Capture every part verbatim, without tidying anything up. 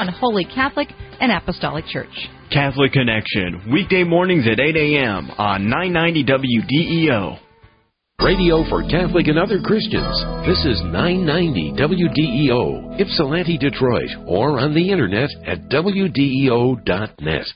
on Holy Catholic and Apostolic Church. Catholic Connection, weekday mornings at eight a.m. on nine ninety W D E O. Radio for Catholic and other Christians. This is nine ninety W D E O, Ypsilanti, Detroit, or on the internet at W D E O dot net.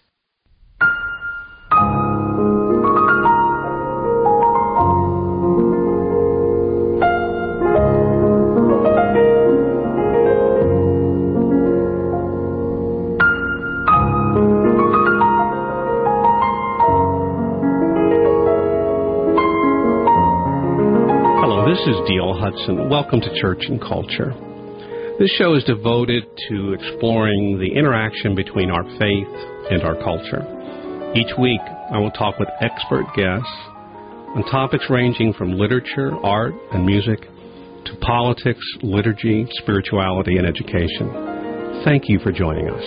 This is D L Hudson. Welcome to Church and Culture. This show is devoted to exploring the interaction between our faith and our culture. Each week, I will talk with expert guests on topics ranging from literature, art, and music to politics, liturgy, spirituality, and education. Thank you for joining us.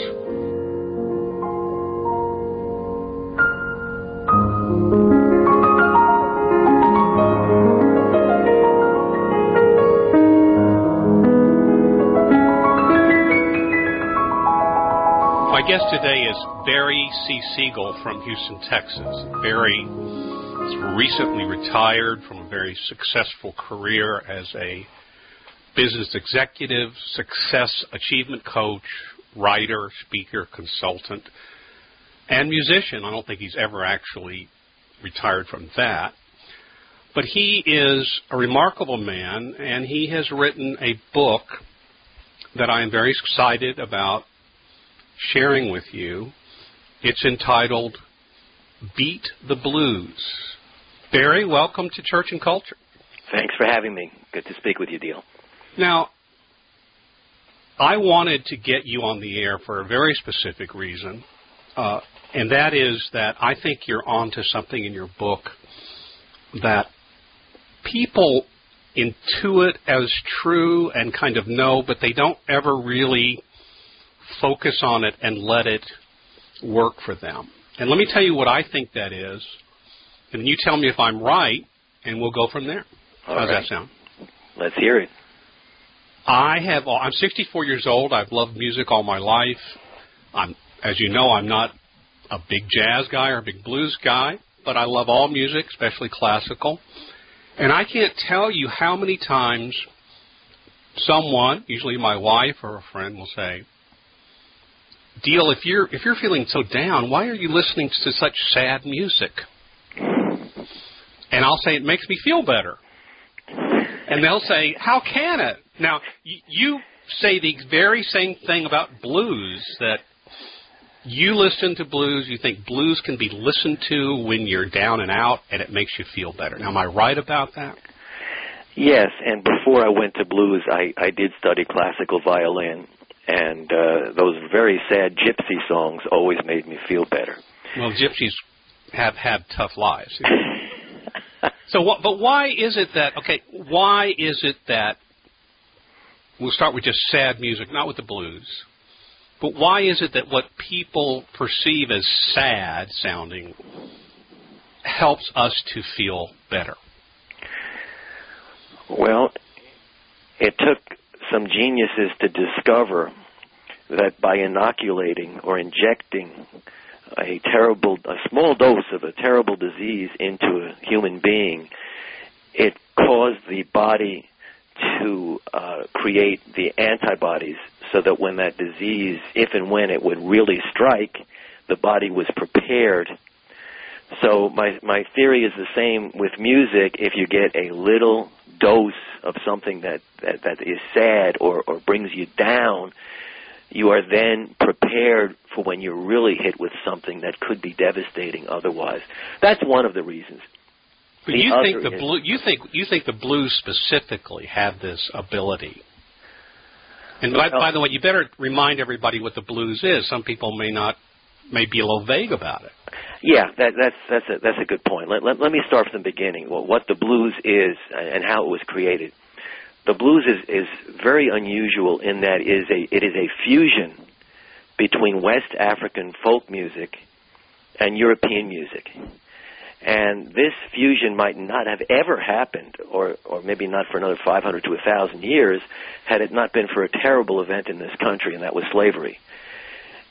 My guest today is Barry C. Siegel from Houston, Texas. Barry is recently retired from a very successful career as a business executive, success achievement coach, writer, speaker, consultant, and musician. I don't think he's ever actually retired from that. But he is a remarkable man, and he has written a book that I am very excited about sharing with you. It's entitled Beat the Blues. Barry, welcome to Church and Culture. Thanks for having me. Good to speak with you, Deal. Now, I wanted to get you on the air for a very specific reason, uh, and that is that I think you're onto something in your book that people intuit as true and kind of know, but they don't ever really focus on it and let it work for them. And let me tell you what I think that is, and you tell me if I'm right, and we'll go from there. All How's right. that sound? Let's hear it. I have. I'm sixty-four years old. I've loved music all my life. I'm, as you know, I'm not a big jazz guy or a big blues guy, but I love all music, especially classical. And I can't tell you how many times someone, usually my wife or a friend, will say, Deal, if you're if you're feeling so down, why are you listening to such sad music? And I'll say, it makes me feel better. And they'll say, how can it? Now, y- you say the very same thing about blues, that you listen to blues, you think blues can be listened to when you're down and out, and it makes you feel better. Now, am I right about that? Yes, and before I went to blues, I, I did study classical violin. And uh, those very sad gypsy songs always made me feel better. Well, gypsies have had tough lives. So, what, but why is it that, okay, why is it that, we'll start with just sad music, not with the blues, but why is it that what people perceive as sad sounding helps us to feel better? Well, it took some geniuses to discover that by inoculating or injecting a terrible, a small dose of a terrible disease into a human being, it caused the body to uh, create the antibodies so that when that disease, if and when it would really strike, the body was prepared. So my my theory is the same with music. If you get a little dose of something that, that, that is sad or, or brings you down, you are then prepared for when you're really hit with something that could be devastating otherwise. That's one of the reasons. But the you think the is, blue, you think you think the blues specifically have this ability. And by, by the way, you better remind everybody what the blues is. Some people may not, may be a little vague about it. Yeah, that, that's that's a, that's a good point. Let, let, let me start from the beginning. Well, what the blues is and how it was created. The blues is, is very unusual in that it is a it is a fusion between West African folk music and European music. And this fusion might not have ever happened, or, or maybe not for another five hundred to one thousand years, had it not been for a terrible event in this country, and that was slavery.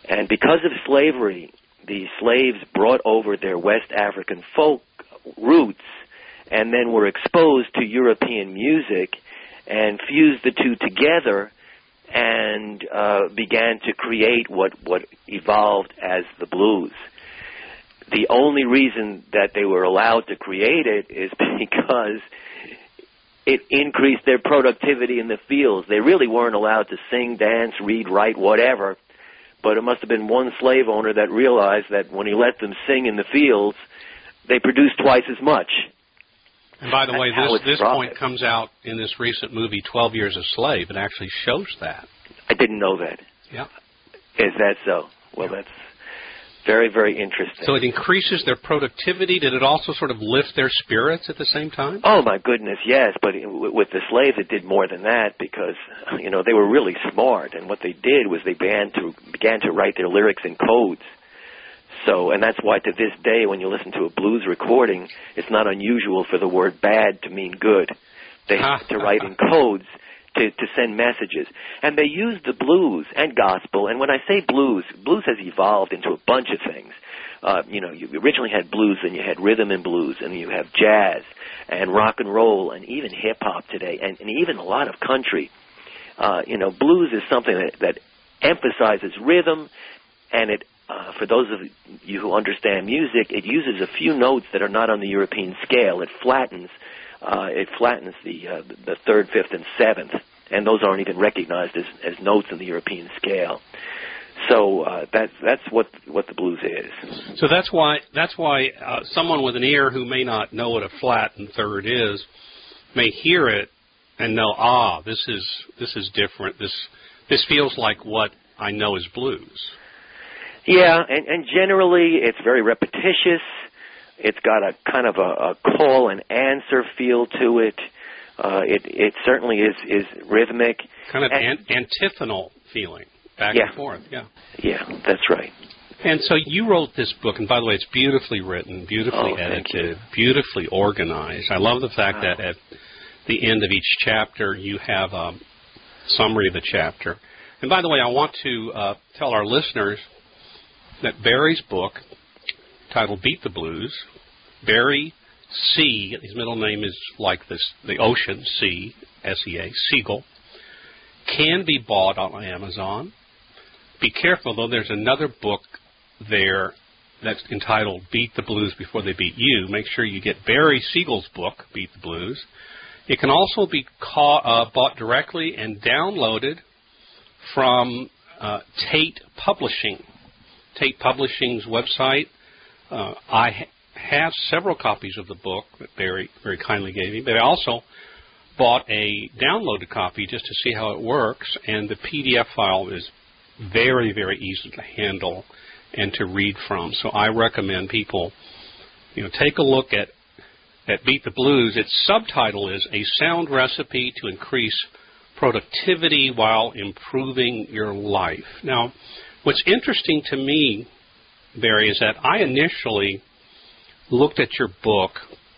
And because of slavery, the slaves brought over their West African folk roots and then were exposed to European music and fused the two together and uh, began to create what, what evolved as the blues. The only reason that they were allowed to create it is because it increased their productivity in the fields. They really weren't allowed to sing, dance, read, write, whatever, but it must have been one slave owner that realized that when he let them sing in the fields, they produced twice as much. And by the way, That's this, this profit. point comes out in this recent movie, twelve Years a Slave. It actually shows that. I didn't know that. Yeah. Is that so? Well, Yeah. that's very, very interesting. So it increases their productivity. Did it also sort of lift their spirits at the same time? Oh, my goodness, yes. But with the slaves, it did more than that because, you know, they were really smart. And what they did was they began to began to write their lyrics in codes. So, and that's why to this day, when you listen to a blues recording, it's not unusual for the word bad to mean good. They have to write in codes to, to send messages. And they use the blues and gospel. And when I say blues, blues has evolved into a bunch of things. Uh, you know, you originally had blues, and you had rhythm and blues, and you have jazz and rock and roll and even hip-hop today, and, and even a lot of country. Uh, you know, blues is something that, that emphasizes rhythm, and it Uh, for those of you who understand music, it uses a few notes that are not on the European scale. It flattens, uh, it flattens the uh, the third, fifth, and seventh, and those aren't even recognized as, as notes in the European scale. So uh, that's that's what what the blues is. So that's why that's why uh, someone with an ear who may not know what a flat and third is may hear it and know, ah, this is this is different. This this feels like what I know as blues. Yeah, and, and generally it's very repetitious. It's got a kind of a, a call and answer feel to it. Uh, it it certainly is, is rhythmic. Kind of and, an, antiphonal feeling, back yeah. and forth, yeah. Yeah, that's right. And so you wrote this book, and by the way, it's beautifully written, beautifully oh, edited, beautifully organized. I love the fact wow. that at the end of each chapter you have a summary of the chapter. And by the way, I want to uh, tell our listeners that Barry's book, titled Beat the Blues, Barry C., his middle name is like this, the ocean, C, S E A, Siegel, can be bought on Amazon. Be careful, though, there's another book there that's entitled Beat the Blues Before They Beat You. Make sure you get Barry Siegel's book, Beat the Blues. It can also be caught, uh, bought directly and downloaded from uh, Tate Publishing. Tate Publishing's website. Uh, I ha- have several copies of the book that Barry very kindly gave me, but I also bought a downloaded copy just to see how it works, and the P D F file is very, very easy to handle and to read from. So I recommend people, you know, take a look at, at Beat the Blues. Its subtitle is A Sound Recipe to Increase Productivity While Improving Your Life. Now, what's interesting to me, Barry, is that I initially looked at your book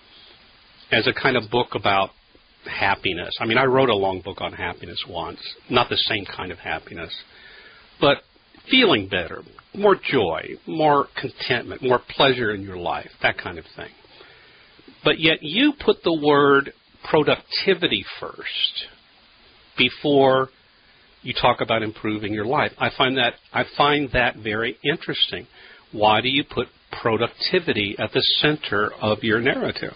as a kind of book about happiness. I mean, I wrote a long book on happiness once, not the same kind of happiness, but feeling better, more joy, more contentment, more pleasure in your life, that kind of thing. But yet you put the word productivity first before you talk about improving your life. I find that I find that very interesting. Why do you put productivity at the center of your narrative?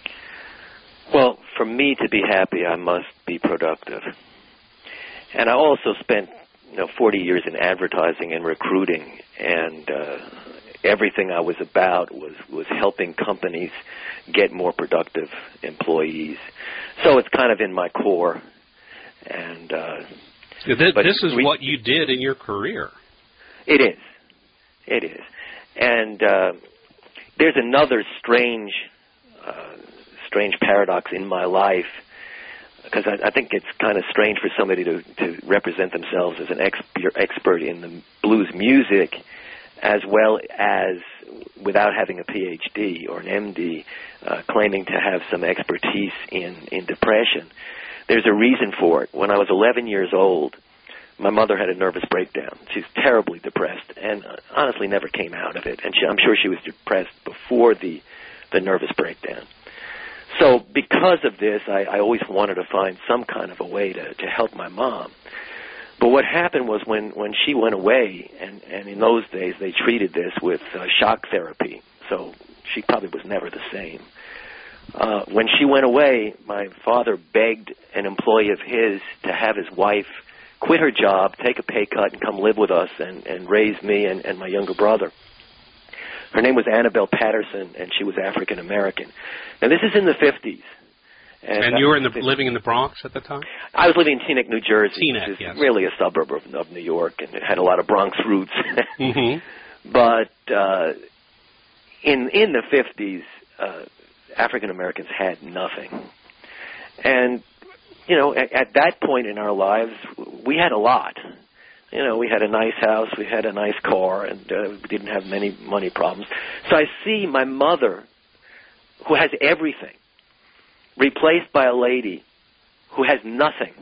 Well, for me to be happy, I must be productive. And I also spent, you know, forty years in advertising and recruiting, and uh, everything I was about was, was helping companies get more productive employees. So it's kind of in my core. And uh, this, but this is re- what you did in your career. It is. It is. And uh, there's another strange, uh, strange paradox in my life, because I, I think it's kind of strange for somebody to, to represent themselves as an ex- expert in the blues music, as well as without having a P H D or an M D, uh, claiming to have some expertise in, in depression. There's a reason for it. When I was eleven years old, my mother had a nervous breakdown. She's terribly depressed, and honestly never came out of it. And she, I'm sure she was depressed before the, the nervous breakdown. So because of this, I, I always wanted to find some kind of a way to, to help my mom. But what happened was when, when she went away, and, and in those days they treated this with uh, shock therapy, so she probably was never the same. Uh, when she went away, my father begged an employee of his to have his wife quit her job, take a pay cut, and come live with us and, and raise me and, and my younger brother. Her name was Annabelle Patterson, and she was African American. Now, this is in the fifties. And, and you were in the, living in the Bronx at the time? I was living in Teaneck, New Jersey, Teaneck, which is yes. really a suburb of, of New York, and it had a lot of Bronx roots. mm-hmm. But uh, in in the fifties, uh, African Americans had nothing. And, you know, at, at that point in our lives, we had a lot. You know, we had a nice house, we had a nice car, and uh, we didn't have many money problems. So I see my mother, who has everything, replaced by a lady who has nothing.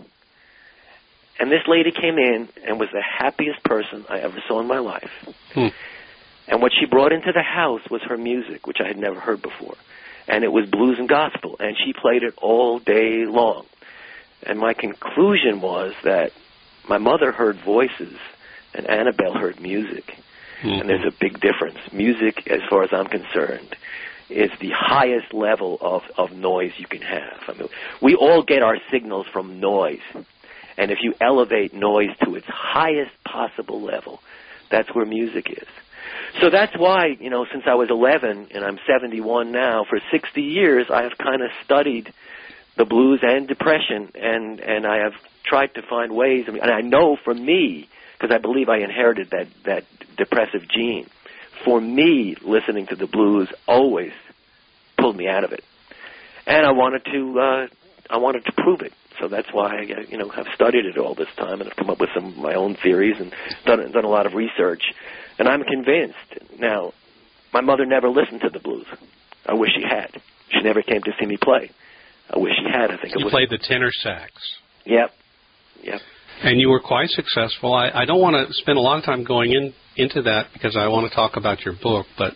And this lady came in and was the happiest person I ever saw in my life. Hmm. And what she brought into the house was her music, which I had never heard before. And it was blues and gospel, and she played it all day long. And my conclusion was that my mother heard voices, and Annabelle heard music. Mm-hmm. And there's a big difference. Music, as far as I'm concerned, is the highest level of, of noise you can have. I mean, we all get our signals from noise. And if you elevate noise to its highest possible level, that's where music is. So that's why, you know, since I was eleven, and I'm seventy-one now, for sixty years I have kind of studied the blues and depression, and, and I have tried to find ways. I mean, and I know for me, because I believe I inherited that, that depressive gene, for me, listening to the blues always pulled me out of it. And I wanted to, uh, I wanted to prove it. So that's why I, you know, have studied it all this time, and have come up with some of my own theories and done, done a lot of research. And I'm convinced. Now, my mother never listened to the blues. I wish she had. She never came to see me play. I wish she had. I think you it was. played the tenor sax. Yep. Yep. And you were quite successful. I, I don't want to spend a lot of time going in into that because I want to talk about your book, but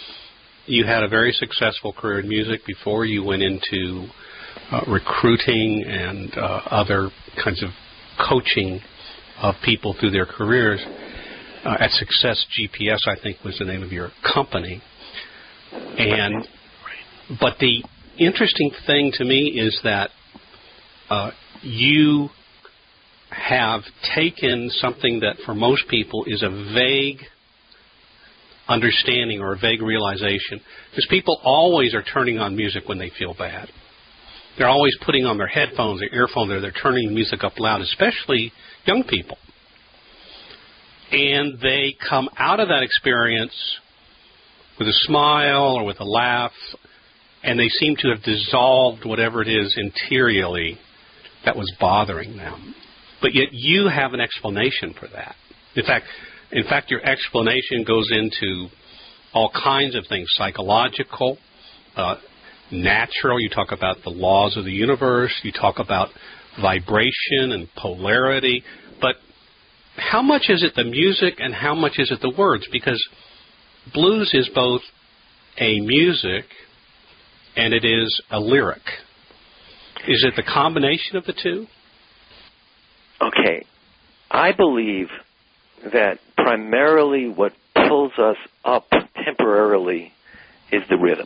you had a very successful career in music before you went into uh, recruiting and uh, other kinds of coaching of people through their careers. Uh, at Success G P S, I think, was the name of your company. And but the interesting thing to me is that uh, you have taken something that for most people is a vague understanding or a vague realization, because people always are turning on music when they feel bad. They're always putting on their headphones, their earphones, or they're turning the music up loud, especially young people. And they come out of that experience with a smile or with a laugh, and they seem to have dissolved whatever it is interiorly that was bothering them. But yet you have an explanation for that. In fact, in fact, your explanation goes into all kinds of things, psychological, uh, natural. You talk about the laws of the universe. You talk about vibration and polarity. But how much is it the music and how much is it the words? Because blues is both a music and it is a lyric. Is it the combination of the two? Okay. I believe that primarily what pulls us up temporarily is the rhythm.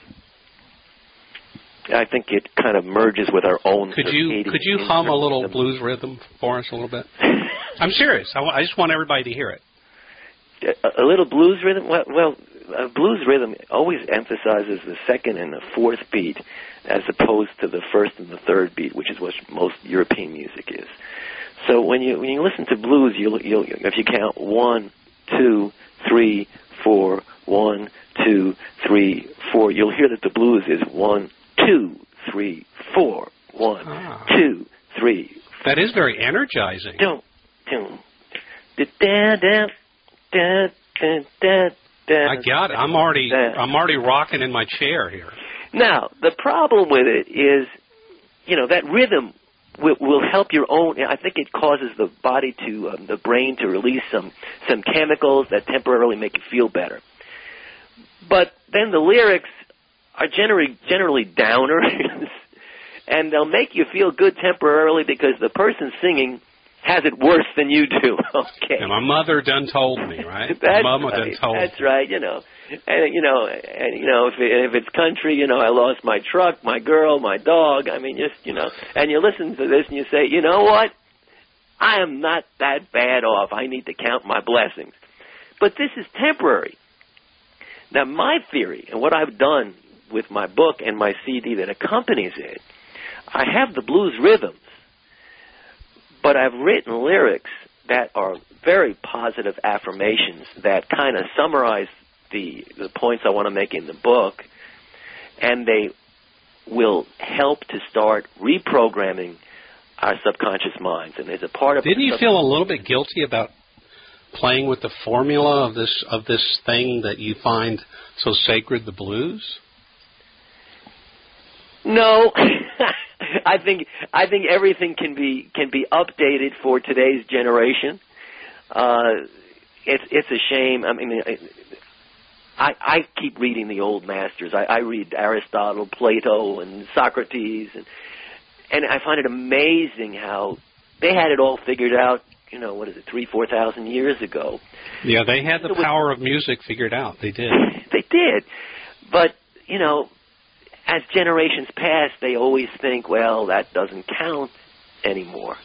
I think it kind of merges with our own. Could you could you hum a little blues rhythm for us a little bit? I'm serious. I, w- I just want everybody to hear it. A, a little blues rhythm? Well, well a blues rhythm always emphasizes the second and the fourth beat as opposed to the first and the third beat, which is what most European music is. So when you when you listen to blues, you'll, you'll if you count one, two, three, four, one, two, three, four, you'll hear that the blues is one, two, three, four, one, ah. two, three. That is very energizing. Don't, don't. Da, da, da, da, da, da, I got it. I'm already da. I'm already rocking in my chair here. Now the problem with it is, you know, that rhythm will, will help your own. I think it causes the body to, um, the brain to release some some chemicals that temporarily make you feel better. But then the lyrics are generally generally downers, and they'll make you feel good temporarily because the person singing has it worse than you do. Okay. And my mother done told me, right? That's my mama right. done told That's me. right. You know, and you know, and you know, if it, if it's country, you know, I lost my truck, my girl, my dog. I mean, just you know, and you listen to this and you say, you know what? I am not that bad off. I need to count my blessings. But this is temporary. Now, my theory and what I've done with my book and my C D that accompanies it, I have the blues rhythms. But I've written lyrics that are very positive affirmations that kind of summarize the the points I want to make in the book, and they will help to start reprogramming our subconscious minds. And there's a part of Didn't you sub- feel a little bit guilty about playing with the formula of this of this thing that you find so sacred, the blues? No. I think I think everything can be can be updated for today's generation. Uh, it's it's a shame. I mean, I I keep reading the old masters. I, I read Aristotle, Plato, and Socrates, and and I find it amazing how they had it all figured out. You know, what is it, three, four thousand years ago? Yeah, they had the power of music figured out. They did. They did, but you know. As generations pass, they always think, well, that doesn't count anymore.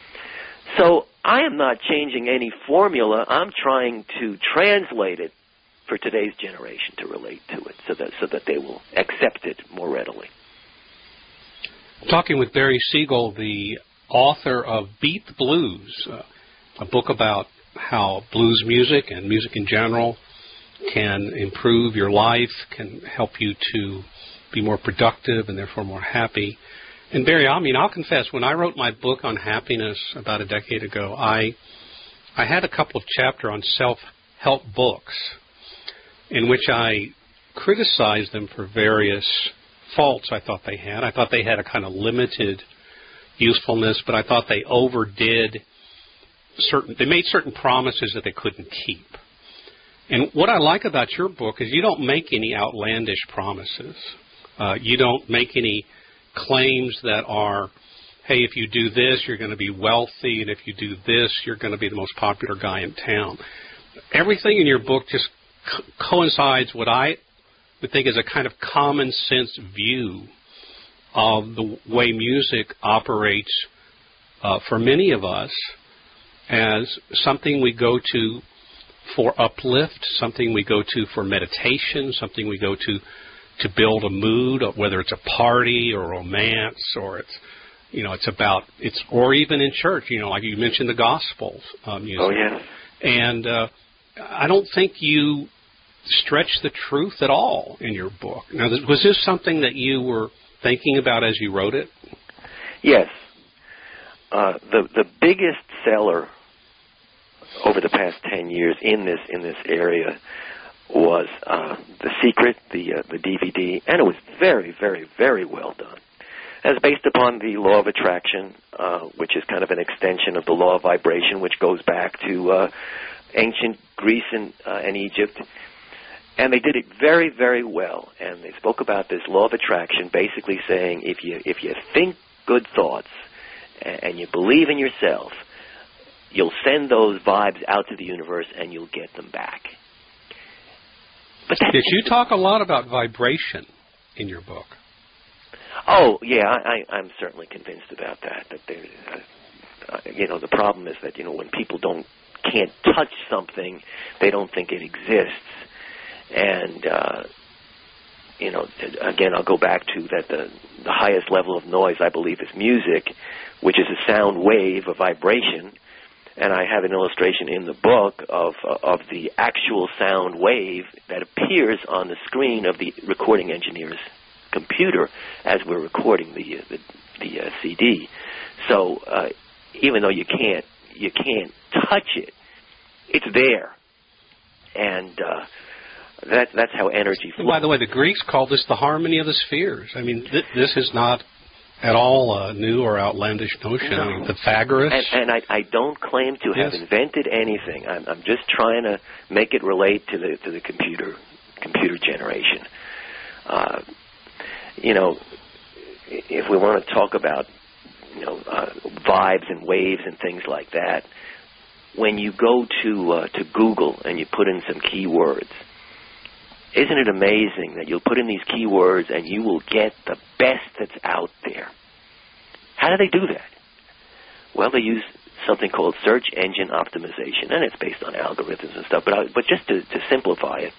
So I am not changing any formula. I'm trying to translate it for today's generation to relate to it so that so that they will accept it more readily. Talking with Barry Siegel, the author of Beat the Blues, uh, a book about how blues music and music in general can improve your life, can help you to be more productive and therefore more happy. And Barry, I mean, I'll confess, when I wrote my book on happiness about a decade ago, I I had a couple of chapters on self-help books in which I criticized them for various faults I thought they had. I thought they had a kind of limited usefulness, but I thought they overdid certain, they made certain promises that they couldn't keep. And what I like about your book is you don't make any outlandish promises. Uh, you don't make any claims that are, hey, if you do this, you're going to be wealthy, and if you do this, you're going to be the most popular guy in town. Everything in your book just co- coincides what I would think is a kind of common sense view of the way music operates uh, for many of us as something we go to for uplift, something we go to for meditation, something we go to to build a mood, whether it's a party or romance, or it's, you know, it's about, it's, or even in church, you know, like you mentioned the Gospels uh, music. Oh, yeah. And uh, I don't think you stretch the truth at all in your book. Now, was this something that you were thinking about as you wrote it? Yes. Uh, the the biggest seller over the past ten years in this in this area was uh, The Secret, the uh, the D V D, and it was very, very, very well done. It's based upon the law of attraction, uh, which is kind of an extension of the law of vibration, which goes back to uh, ancient Greece and, uh, and Egypt. And they did it very, very well. And they spoke about this law of attraction, basically saying if you if you think good thoughts and, and you believe in yourself, you'll send those vibes out to the universe and you'll get them back. But Did you talk a lot about vibration in your book? Oh, yeah, I, I'm certainly convinced about that. That there, uh, you know, the problem is that, you know, when people don't can't touch something, they don't think it exists. And, uh, you know, again, I'll go back to that the, the highest level of noise, I believe, is music, which is a sound wave, a vibration. And I have an illustration in the book of uh, of the actual sound wave that appears on the screen of the recording engineer's computer as we're recording the uh, the, the uh, C D. So uh, even though you can't you can't touch it, it's there, and uh, that that's how energy flows. By the way, the Greeks called this the harmony of the spheres. I mean, th- this is not at all a new or outlandish notion. No. I mean, Pythagoras. And, and I, I don't claim to have yes. invented anything. I'm, I'm just trying to make it relate to the to the computer computer generation. Uh, you know, if we want to talk about you know uh, vibes and waves and things like that, when you go to uh, to Google and you put in some keywords, isn't it amazing that you'll put in these keywords and you will get the best that's out there? How do they do that? Well, they use something called search engine optimization, and it's based on algorithms and stuff. But I, but just to, to simplify it,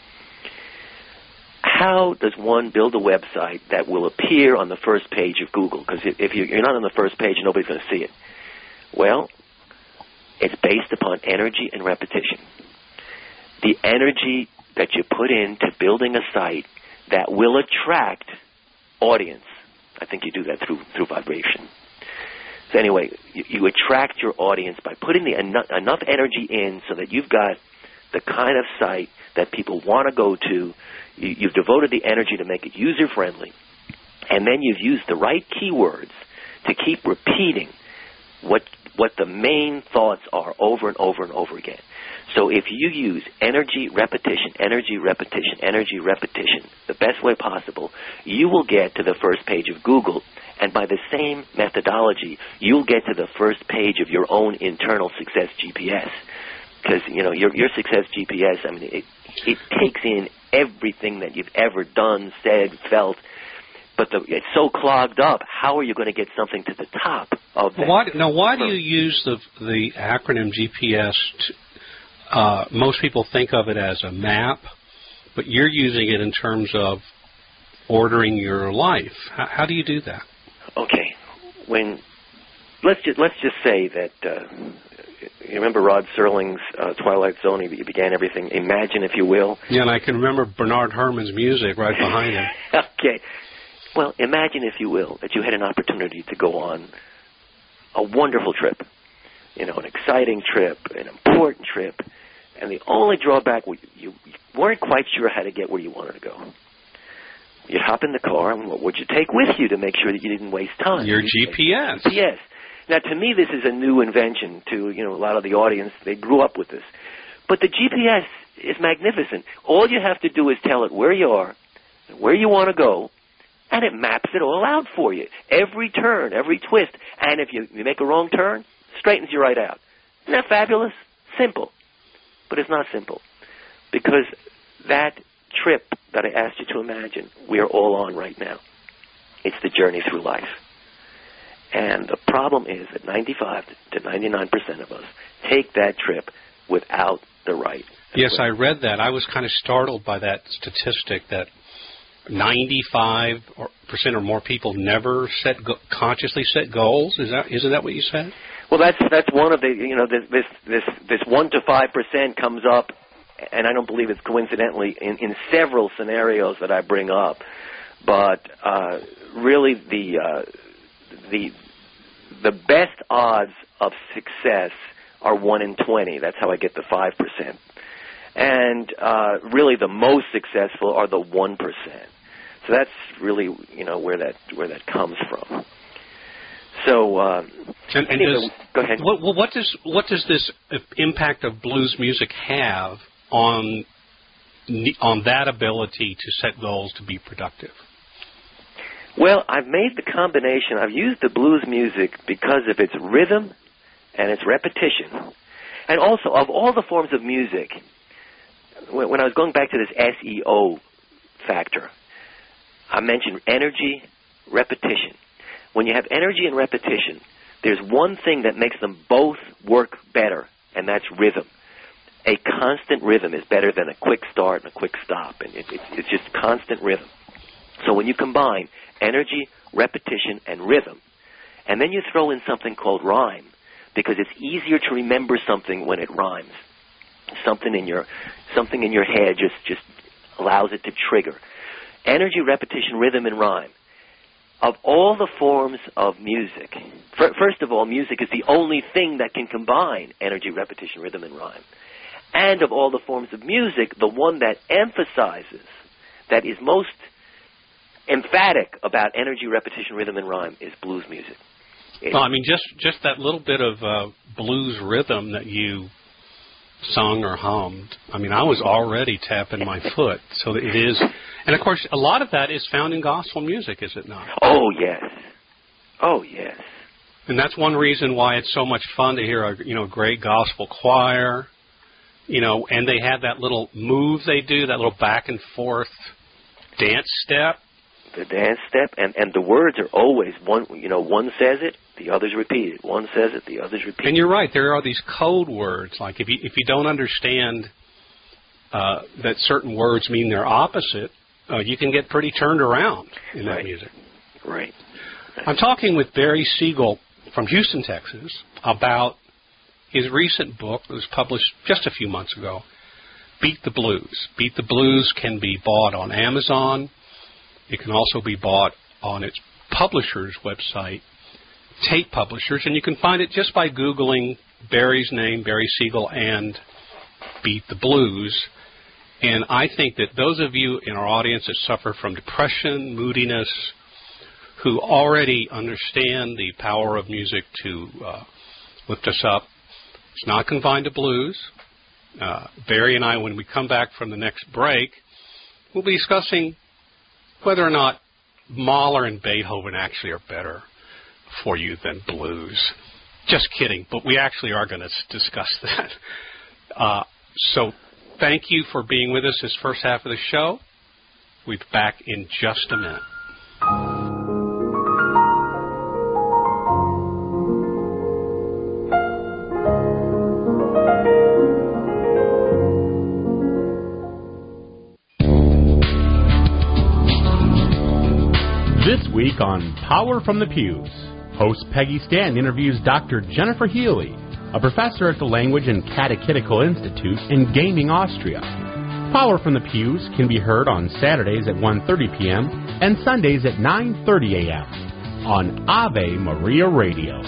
how does one build a website that will appear on the first page of Google? Because if, if you're not on the first page, nobody's going to see it. Well, it's based upon energy and repetition. The energy that you put into building a site that will attract audience. I think you do that through through vibration. So anyway, you, you attract your audience by putting the enough, enough energy in so that you've got the kind of site that people want to go to. You, you've devoted the energy to make it user-friendly. And then you've used the right keywords to keep repeating what what the main thoughts are over and over and over again. So if you use energy, repetition, energy, repetition, energy, repetition, the best way possible, you will get to the first page of Google, and by the same methodology, you'll get to the first page of your own internal Success G P S. Because, you know, your, your Success G P S, I mean, it, it takes in everything that you've ever done, said, felt, but the, it's so clogged up, how are you going to get something to the top of that? Why, now, why do you use the the acronym G P S? To, uh, most people think of it as a map, but you're using it in terms of ordering your life. How, how do you do that? Okay, when let's just let's just say that uh, you remember Rod Serling's uh, Twilight Zone. He began everything. Imagine, if you will. Yeah, and I can remember Bernard Herrmann's music right behind him. Okay. Well, imagine, if you will, that you had an opportunity to go on a wonderful trip, you know, an exciting trip, an important trip, and the only drawback was you, you weren't quite sure how to get where you wanted to go. You'd hop in the car, and what would you take with you to make sure that you didn't waste time? Your G P S. G P S. Now, to me, this is a new invention to, you know, a lot of the audience. They grew up with this. But the G P S is magnificent. All you have to do is tell it where you are, where you want to go, and it maps it all out for you. Every turn, every twist. And if you, you make a wrong turn, straightens you right out. Isn't that fabulous? Simple. But it's not simple. Because that trip that I asked you to imagine, we are all on right now. It's the journey through life. And the problem is that ninety-five to ninety-nine percent of us take that trip without the right. Yes, I read that. I was kind of startled by that statistic that ninety-five percent or more people never set go- consciously set goals. Is that isn't that what you said? Well, that's that's one of the you know this this this, this one to five percent comes up, and I don't believe it's coincidentally in, in several scenarios that I bring up. But uh, really, the uh, the the best odds of success are one in twenty. That's how I get the five percent. And uh, really, the most successful are the one percent. So that's really, you know, where that where that comes from. So, uh, and, and anyway, does, go ahead. What, what does what does this impact of blues music have on on that ability to set goals to be productive? Well, I've made the combination. I've used the blues music because of its rhythm and its repetition, and also of all the forms of music. When I was going back to this S E O factor, I mentioned energy, repetition. When you have energy and repetition, there's one thing that makes them both work better, and that's rhythm. A constant rhythm is better than a quick start and a quick stop, and it, it, it's just constant rhythm. So when you combine energy, repetition, and rhythm, and then you throw in something called rhyme, because it's easier to remember something when it rhymes. Something in your something in your head just, just allows it to trigger. Energy, repetition, rhythm, and rhyme. Of all the forms of music, first of all, music is the only thing that can combine energy, repetition, rhythm, and rhyme. And of all the forms of music, the one that emphasizes, that is most emphatic about energy, repetition, rhythm, and rhyme is blues music. It, well, I mean, just, just that little bit of uh, blues rhythm that you sung or hummed, I mean, I was already tapping my foot. So that it is, and of course, a lot of that is found in gospel music, is it not? Oh, yes. Oh, yes. And that's one reason why it's so much fun to hear a, you know, great gospel choir, you know, and they have that little move they do, that little back and forth dance step. The dance step, and, and the words are always one. You know, one says it, the others repeat it. One says it, the others repeat it. And you're right. There are these code words. Like if you if you don't understand uh, that certain words mean their opposite, uh, you can get pretty turned around in that right. music. Right. I'm talking with Barry Siegel from Houston, Texas, about his recent book that was published just a few months ago, Beat the Blues. Beat the Blues can be bought on Amazon. It can also be bought on its publisher's website, Tate Publishers, and you can find it just by Googling Barry's name, Barry Siegel, and Beat the Blues. And I think that those of you in our audience that suffer from depression, moodiness, who already understand the power of music to uh, lift us up, it's not confined to blues. Uh, Barry and I, when we come back from the next break, we'll be discussing whether or not Mahler and Beethoven actually are better for you than blues. Just kidding, but we actually are going to discuss that. Uh, so thank you for being with us this first half of the show. We'll be back in just a minute. This week on Power from the Pews, host Peggy Stan interviews Doctor Jennifer Healy, a professor at the Language and Catechetical Institute in Gaming, Austria. Power from the Pews can be heard on Saturdays at one thirty p.m. and Sundays at nine thirty a.m. on Ave Maria Radio.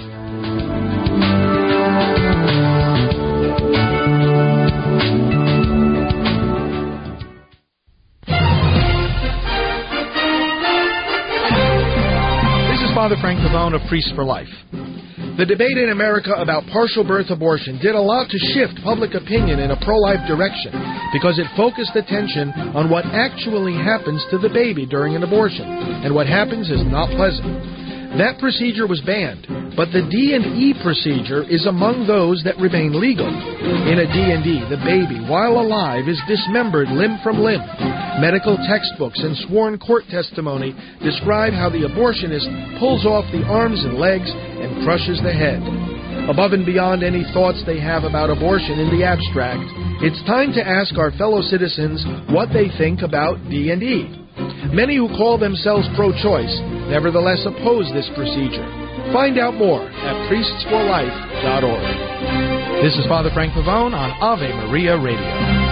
Father Frank Pavone of Priests for Life. The debate in America about partial birth abortion did a lot to shift public opinion in a pro-life direction because it focused attention on what actually happens to the baby during an abortion, and what happens is not pleasant. That procedure was banned, but the D and E procedure is among those that remain legal. In a D and E, the baby, while alive, is dismembered limb from limb. Medical textbooks and sworn court testimony describe how the abortionist pulls off the arms and legs and crushes the head. Above and beyond any thoughts they have about abortion in the abstract, it's time to ask our fellow citizens what they think about D and E. Many who call themselves pro-choice nevertheless oppose this procedure. Find out more at priests for life dot org. This is Father Frank Pavone on Ave Maria Radio.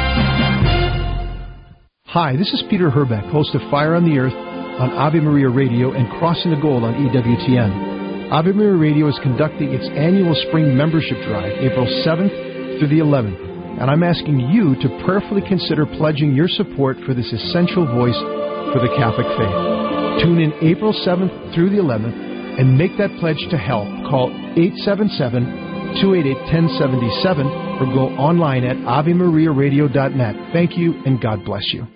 Hi, this is Peter Herbeck, host of Fire on the Earth on Ave Maria Radio and Crossing the Gold on E W T N. Ave Maria Radio is conducting its annual spring membership drive, April seventh through the eleventh, and I'm asking you to prayerfully consider pledging your support for this essential voice for the Catholic faith. Tune in April seventh through the eleventh and make that pledge to help. Call eight seven seven, two eight eight, one zero seven seven or go online at ave maria radio dot net. Thank you, and God bless you.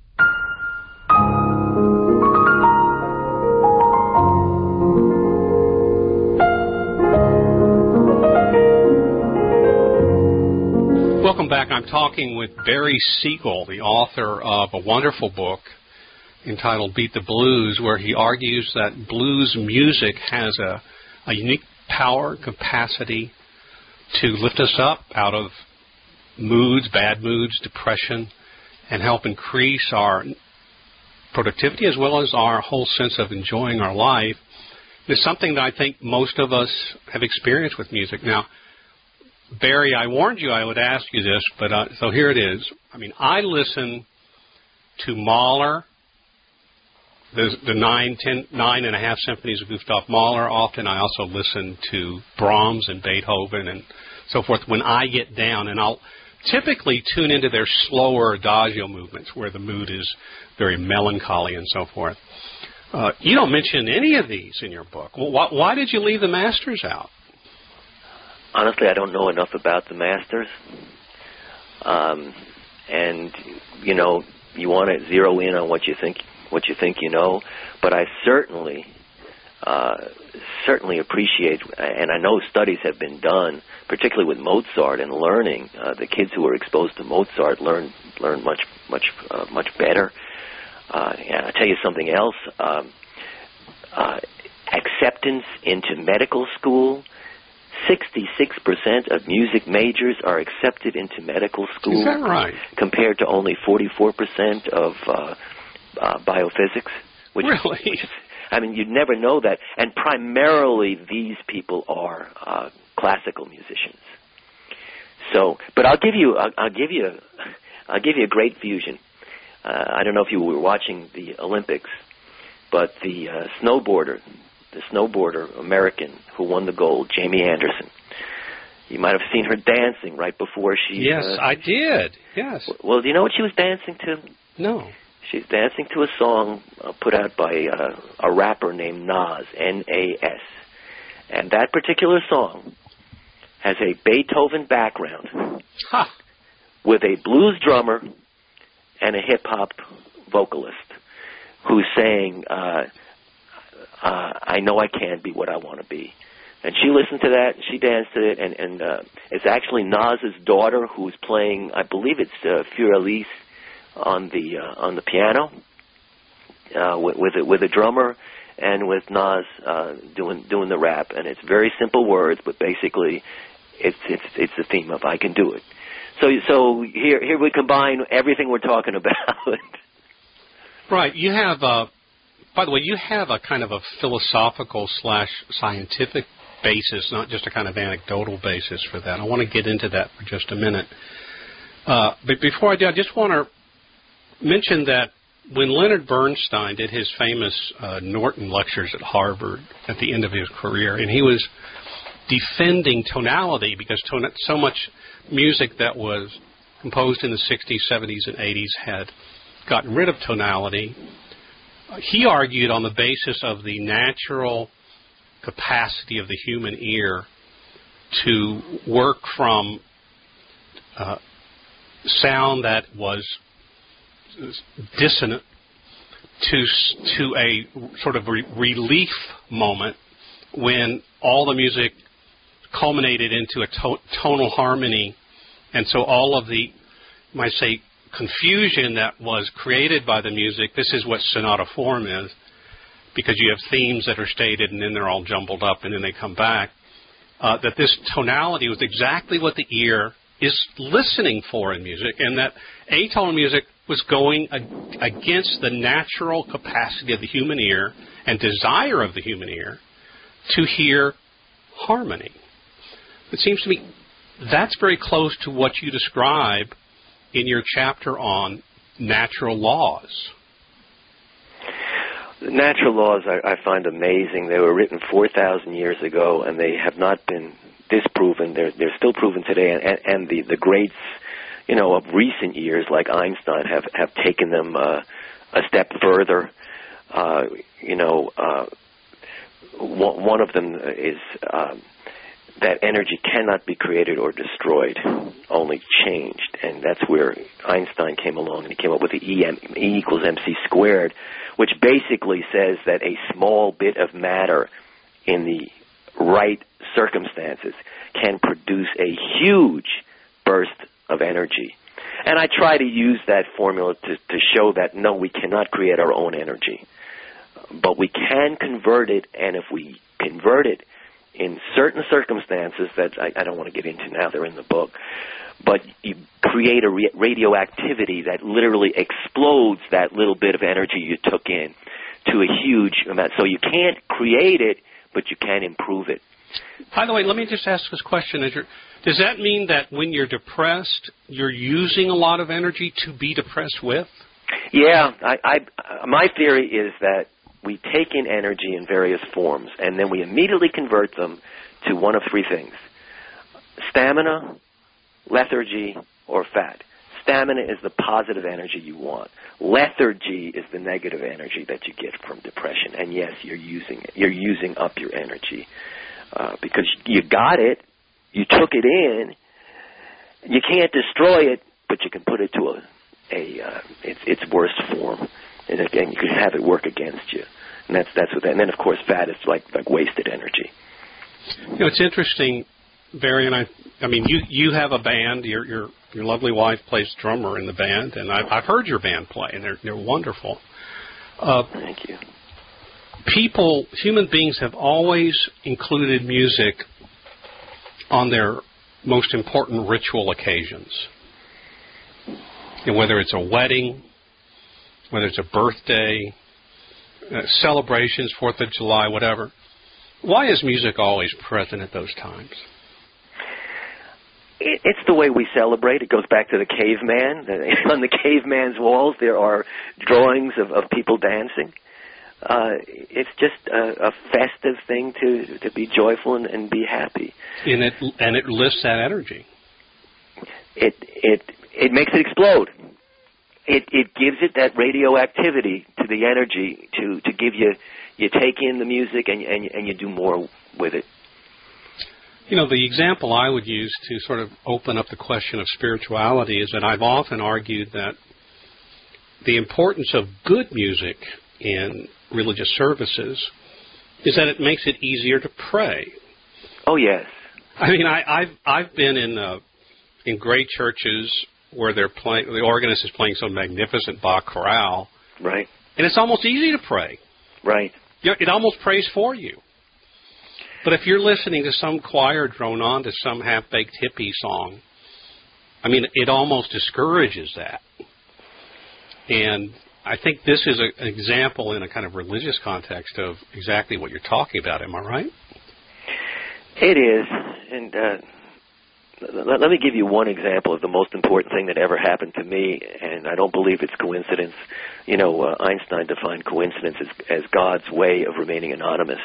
Welcome back. I'm talking with Barry Siegel, the author of a wonderful book entitled Beat the Blues, where he argues that blues music has a, a unique power, capacity to lift us up out of moods, bad moods, depression, and help increase our productivity as well as our whole sense of enjoying our life. It's something that I think most of us have experienced with music. Now, Barry, I warned you I would ask you this, but uh, so here it is. I mean, I listen to Mahler, the, the nine, ten, nine and a half symphonies of Gustav Mahler. Often I also listen to Brahms and Beethoven and so forth when I get down, and I'll typically tune into their slower adagio movements where the mood is very melancholy and so forth. Uh, you don't mention any of these in your book. Well, why, why did you leave the masters out? Honestly, I don't know enough about the masters. Um, and, you know, you want to zero in on what you think what you think you know, but I certainly, uh, certainly appreciate, and I know studies have been done, particularly with Mozart and learning. Uh, the kids who are exposed to Mozart learn learn much much uh, much better. Uh, and I'll tell you something else. Um, uh, acceptance into medical school. sixty-six percent of music majors are accepted into medical school. Is that right? Compared to only forty-four percent of uh, uh, biophysics. Which, really? Which is, I mean, you'd never know that. And primarily these people are uh, classical musicians. So, but I'll give you, I'll, I'll give you, I'll give you a great fusion. Uh, I don't know if you were watching the Olympics, but the uh, snowboarder, the snowboarder American who won the gold, Jamie Anderson. You might have seen her dancing right before she... Yes, uh, I did. Yes. Well, do you know what she was dancing to? No. She's dancing to a song uh, put out by uh, a rapper named Nas, N A S. And that particular song has a Beethoven background huh. with a blues drummer and a hip-hop vocalist who's saying, uh, uh, I know I can be what I want to be. And she listened to that, and she danced to it, and, and uh, it's actually Nas's daughter who's playing, I believe it's uh, Fiorellis on the uh, on the piano uh, with with a, with a drummer, and with Nas uh, doing doing the rap. And it's very simple words, but basically it's it's it's the theme of I can do it. So so here here we combine everything we're talking about. Right. You have, uh, by the way, you have a kind of a philosophical slash scientific basis, not just a kind of anecdotal basis for that. I want to get into that for just a minute. Uh, but before I do, I just want to mention that when Leonard Bernstein did his famous uh, Norton lectures at Harvard at the end of his career, and he was defending tonality because ton- so much music that was composed in the sixties, seventies, and eighties had gotten rid of tonality. Uh, he argued on the basis of the natural capacity of the human ear to work from uh, sound that was dissonant to to a sort of re- relief moment when all the music culminated into a to- tonal harmony, and so all of the, you might say, confusion that was created by the music, this is what sonata form is, because you have themes that are stated and then they're all jumbled up and then they come back, uh, that this tonality was exactly what the ear is listening for in music, and that atonal music was going ag- against the natural capacity of the human ear and desire of the human ear to hear harmony. It seems to me that's very close to what you describe in your chapter on natural laws. The natural laws I, I find amazing. They were written four thousand years ago, and they have not been disproven. They're, they're still proven today, and, and the, the greats, you know, of recent years, like Einstein, have, have taken them uh, a step further. Uh, you know, uh, one, one of them is um, that energy cannot be created or destroyed, only changed. And that's where Einstein came along, and he came up with the E, M, E equals mc squared, which basically says that a small bit of matter in the right circumstances can produce a huge burst of energy. And I try to use that formula to, to show that, no, we cannot create our own energy. But we can convert it, and if we convert it in certain circumstances that I, I don't want to get into now, they're in the book, but you create a re- radioactivity that literally explodes that little bit of energy you took in to a huge amount. So you can't create it, but you can improve it. By the way, let me just ask this question. Does that mean that when you're depressed, you're using a lot of energy to be depressed with? Yeah. I, I, my theory is that we take in energy in various forms, and then we immediately convert them to one of three things: stamina, lethargy, or fat. Stamina is the positive energy you want. Lethargy is the negative energy that you get from depression. And yes, you're using it. You're using up your energy uh, because you got it, you took it in. You can't destroy it, but you can put it to a, a uh, its its worst form, and again, you can have it work against you. And that's that's what that. And then, of course, fat is like like wasted energy. You know, it's interesting, Barry, and I. I mean, you you have a band. Your your your lovely wife plays drummer in the band, and I've I've heard your band play, and they're they're wonderful. Uh, Thank you. People, human beings, have always included music on their most important ritual occasions. And whether it's a wedding, whether it's a birthday, uh, celebrations, Fourth of July, whatever. Why is music always present at those times? It, it's the way we celebrate. It goes back to the caveman. On the caveman's walls, there are drawings of, of people dancing. Uh, it's just a, a festive thing to to be joyful and, and be happy. And it and it lifts that energy. It it it makes it explode. It it gives it that radioactivity to the energy to, to give you you take in the music and and and you do more with it. You know, the example I would use to sort of open up the question of spirituality is that I've often argued that the importance of good music in religious services is that it makes it easier to pray. Oh yes. I mean, I, I've I've been in uh, in great churches where they're playing, the organist is playing some magnificent Bach chorale, right? And it's almost easy to pray, right? You know, it almost prays for you. But if you're listening to some choir drone on to some half-baked hippie song, I mean, it almost discourages that. And I think this is a, an example in a kind of religious context of exactly what you're talking about. Am I right? It is. And uh, let, let me give you one example of the most important thing that ever happened to me, and I don't believe it's coincidence. You know, uh, Einstein defined coincidence as, as God's way of remaining anonymous.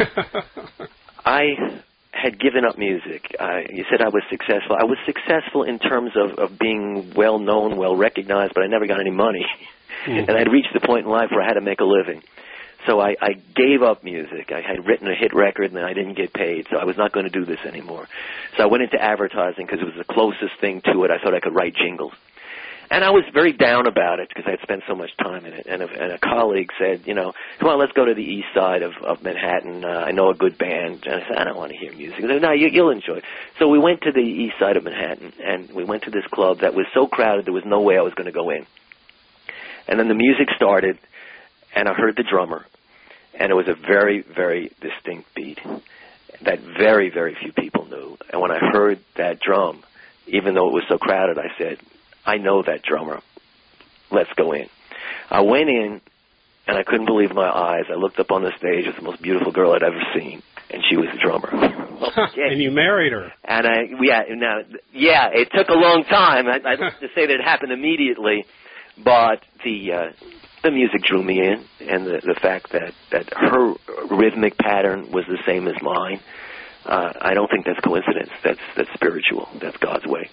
I had given up music. I, you said I was successful. I was successful in terms of, of being well-known, well-recognized, but I never got any money. Mm-hmm. And I'd reached the point in life where I had to make a living. So I, I gave up music. I had written a hit record, and I didn't get paid, so I was not going to do this anymore. So I went into advertising because it was the closest thing to it. I thought I could write jingles. And I was very down about it because I had spent so much time in it. And a, and a colleague said, you know, come on, let's go to the east side of, of Manhattan. Uh, I know a good band. And I said, I don't want to hear music. He said, no, you, you'll enjoy it. So we went to the east side of Manhattan, and we went to this club that was so crowded there was no way I was going to go in. And then the music started, and I heard the drummer, and it was a very, very distinct beat that very, very few people knew. And when I heard that drum, even though it was so crowded, I said, I know that drummer. Let's go in. I went in, and I couldn't believe my eyes. I looked up on the stage with the most beautiful girl I'd ever seen, and she was the drummer. Okay. And you married her. And I, yeah, now, yeah, it took a long time. I, I'd like to say that it happened immediately, but the uh, the music drew me in, and the the fact that that her rhythmic pattern was the same as mine. Uh, I don't think that's coincidence. That's that's spiritual. That's God's way.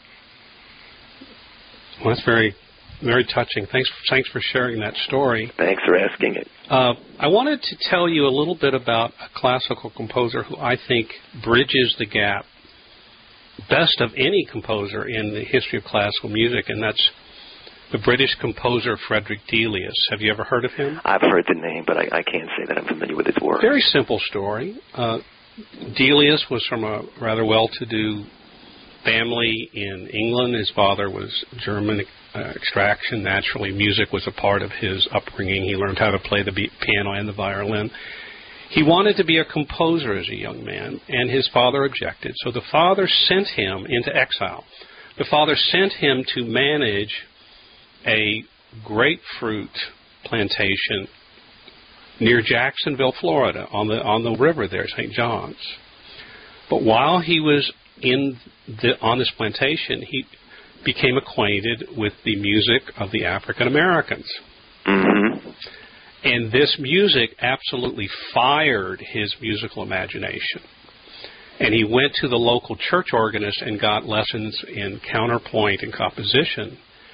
Well, that's very, very touching. Thanks, thanks for sharing that story. Thanks for asking it. Uh, I wanted to tell you a little bit about a classical composer who I think bridges the gap best of any composer in the history of classical music, and that's the British composer Frederick Delius. Have you ever heard of him? I've heard the name, but I, I can't say that I'm familiar with his work. Very simple story. Uh, Delius was from a rather well-to-do family in England. His father was German uh, extraction. Naturally, music was a part of his upbringing. He learned how to play the piano and the violin. He wanted to be a composer as a young man, and his father objected. So the father sent him into exile. The father sent him to manage a grapefruit plantation near Jacksonville, Florida, on the on the river there, Saint John's. But while he was in the, on this plantation, he became acquainted with the music of the African Americans. Mm-hmm. And this music absolutely fired his musical imagination. And he went to the local church organist and got lessons in counterpoint and composition.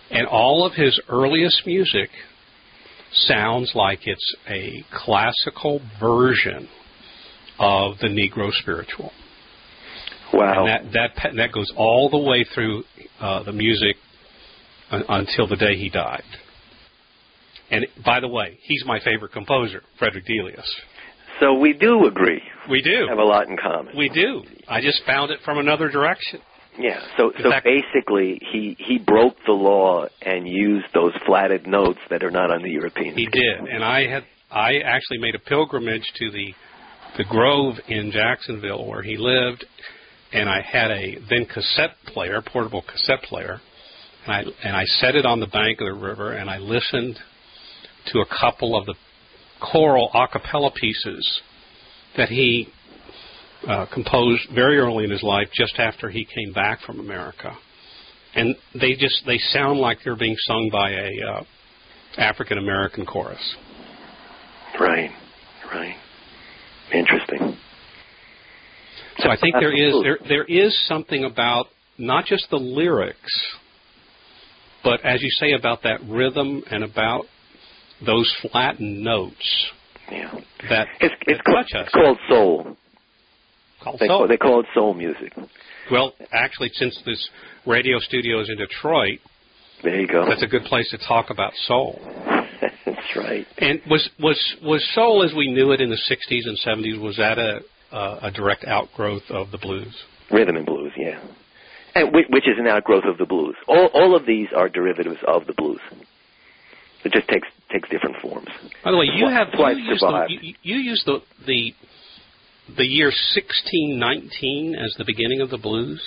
And all of his earliest music sounds like it's a classical version of the Negro spiritual. Wow. And that that that goes all the way through uh, the music un- until the day he died. And by the way, he's my favorite composer, Frederick Delius. So we do agree. We do. Have a lot in common. We do. I just found it from another direction. Yeah. So so fact, basically, he he broke the law and used those flatted notes that are not on the European. He scale. did, and I had I actually made a pilgrimage to the the Grove in Jacksonville where he lived, and I had a then cassette player, portable cassette player, and I and I set it on the bank of the river, and I listened to a couple of the choral a cappella pieces that he uh, composed very early in his life, just after he came back from America, and they just they sound like they're being sung by a uh, African American chorus. Right, right. Interesting. So I think there is there there is something about not just the lyrics, but as you say about that rhythm and about those flattened notes. Yeah. That it's it's, that called, touch us. it's called soul. Called they, soul. Call, they call it soul music. Well, actually, since this radio studio is in Detroit, there you go. That's a good place to talk about soul. That's right. And was was was soul as we knew it in the sixties and seventies? Was that a uh, a direct outgrowth of the blues? Rhythm and blues, yeah, and which, which is an outgrowth of the blues. All all of these are derivatives of the blues. It just takes takes different forms. By the way, you have That's why you it use, the, survived. you, you use the the the year sixteen nineteen as the beginning of the blues.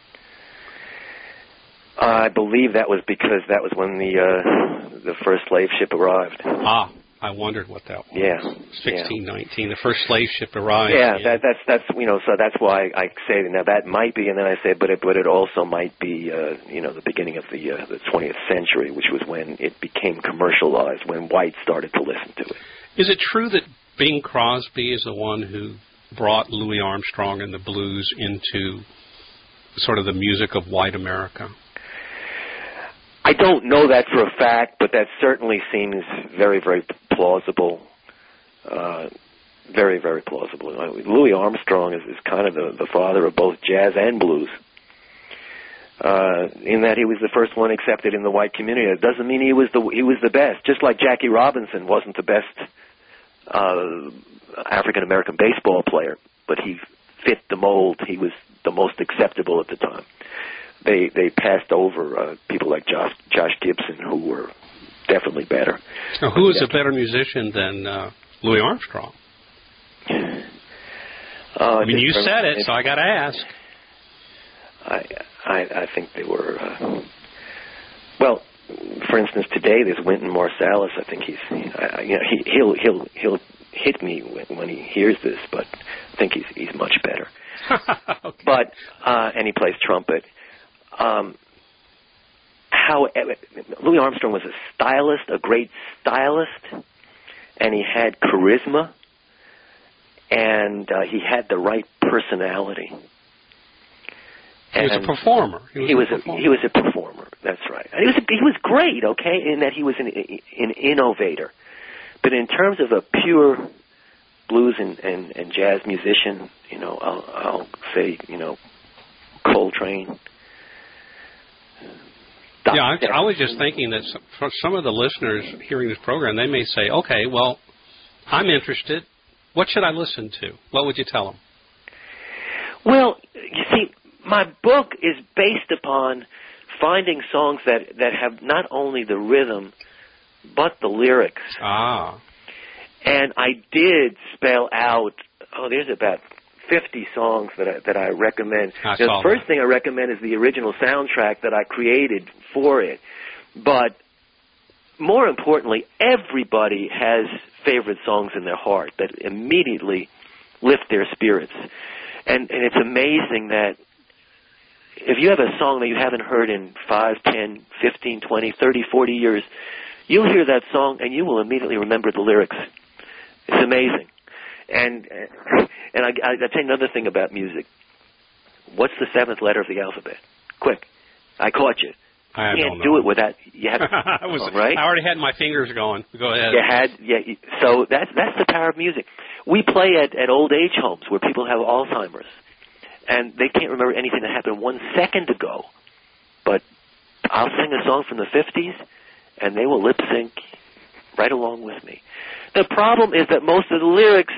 I believe that was because that was when the uh, the first slave ship arrived. Ah, I wondered what that was. Yeah, sixteen nineteen, the first slave ship arrived. Yeah, yeah. that, that's that's you know, so that's why I say now that might be, and then I say, but it but it also might be, uh, you know, the beginning of the uh, the twentieth century, which was when it became commercialized, when whites started to listen to it. Is it true that Bing Crosby is the one who brought Louis Armstrong and the blues into sort of the music of white America? I don't know that for a fact, but that certainly seems very, very plausible. Uh, very, very plausible. Louis Armstrong is, is kind of the, the father of both jazz and blues, uh, in that he was the first one accepted in the white community. It doesn't mean he was the he was the best. Just like Jackie Robinson wasn't the best uh, African American baseball player, but he fit the mold. He was the most acceptable at the time. They they passed over uh, people like Josh, Josh Gibson, who were definitely better. Now, who is a better musician than uh, Louis Armstrong? Uh, I mean, you said it, so I got to ask. I, I I think they were. Uh, well, for instance, today there's Wynton Marsalis. I think he's. I, you know, he, he'll he'll he'll hit me when, when he hears this, but I think he's he's much better. Okay. But uh, and he plays trumpet. Um, how Louis Armstrong was a stylist, a great stylist, and he had charisma, and uh, he had the right personality. He was and a performer. He was, he, was a a, performer. he was a performer. That's right. And he was a, he was great, okay, in that he was an, an innovator. But in terms of a pure blues and, and, and jazz musician, you know, I'll, I'll say, you know, Coltrane. Yeah, I, I was just thinking that some, for some of the listeners hearing this program, they may say, okay, well, I'm interested. What should I listen to? What would you tell them? Well, you see, my book is based upon finding songs that, that have not only the rhythm, but the lyrics. Ah. And I did spell out, oh, there's about fifty songs that I, that I recommend. I the saw first that. thing I recommend is the original soundtrack that I created for it. But more importantly, everybody has favorite songs in their heart that immediately lift their spirits. And, and it's amazing that if you have a song that you haven't heard in five, ten, fifteen, twenty, thirty, forty years, you'll hear that song and you will immediately remember the lyrics. It's amazing. And and I, I, I tell you another thing about music. What's the seventh letter of the alphabet? Quick. I caught you. I you can't don't do know. it without you have. I was right. I already had my fingers going. Go ahead. You had yeah. you- So that's that's the power of music. We play at at old age homes where people have Alzheimer's, and they can't remember anything that happened one second ago. But I'll sing a song from the fifties, and they will lip sync right along with me. The problem is that most of the lyrics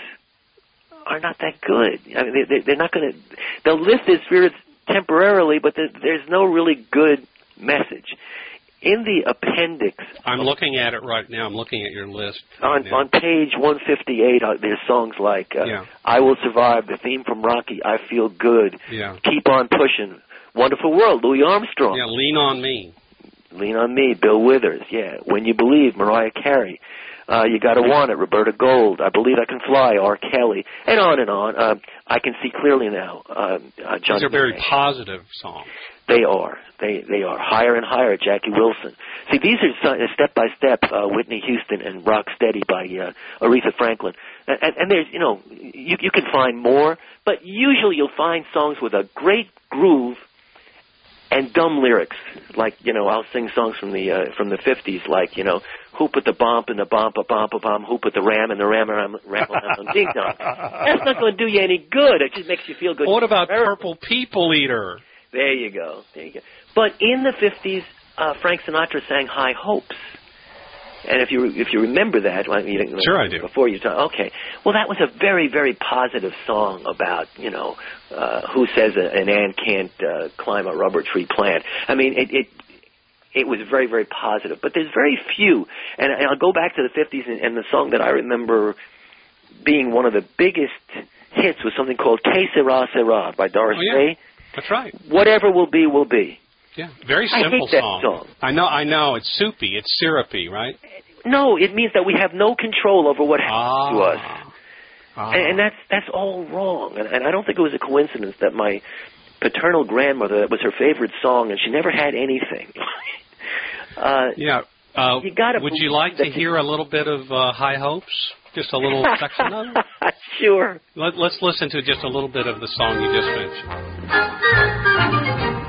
are not that good. I mean, they, they're not going to. They'll lift their spirits temporarily, but there, there's no really good message. In the appendix, I'm looking at it right now. I'm looking at your list. Right on now. on page one fifty-eight, uh, there's songs like uh, Yeah. "I Will Survive," the theme from Rocky, "I Feel Good," Yeah. "Keep on Pushing," "Wonderful World," Louis Armstrong. Yeah, Lean on Me. Lean on Me, Bill Withers, yeah. When You Believe, Mariah Carey. Uh, You Gotta Want It, Roberta Gold. I Believe I Can Fly, R. Kelly. And on and on. Uh, I Can See Clearly Now, uh, uh, John. These are very May. positive songs. They are. They they are. Higher and Higher, Jackie Wilson. See, these are so- step by step, uh, Whitney Houston and Rock Steady by uh, Aretha Franklin. And, and, and there's, you know, you, you can find more, but usually you'll find songs with a great groove and dumb lyrics. Like, you know, I'll sing songs from the uh, from the fifties, like, you know, who put the bump in the bump a bump a bump, who put the ram in the ram ram ram ram ding dong. That's not going to do you any good. It just makes you feel good. What about Purple People Eater? There you go. There you go. But in the fifties, uh, Frank Sinatra sang High Hopes. And if you if you remember that, well, you didn't, Sure I do. Before you talk, okay. Well, that was a very very positive song about, you know, uh, who says a, an ant can't uh, climb a rubber tree plant. I mean, it, it it was very very positive. But there's very few, and, and I'll go back to the fifties, and, and the song that I remember being one of the biggest hits was something called "Que Sera Sera" by Doris Oh, yeah. Day. That's right. Whatever will be will be. Yeah, very I simple hate that song. song. I know, I know. It's soupy. It's syrupy, right? No, it means that we have no control over what happens to us. Ah. Ah. And, and that's that's all wrong. And, and I don't think it was a coincidence that my paternal grandmother, that was her favorite song, and she never had anything. uh, yeah. Uh, you gotta would you believe like to that hear a little bit of uh, High Hopes? Just a little section of it? Sure. Let, let's listen to just a little bit of the song you just mentioned.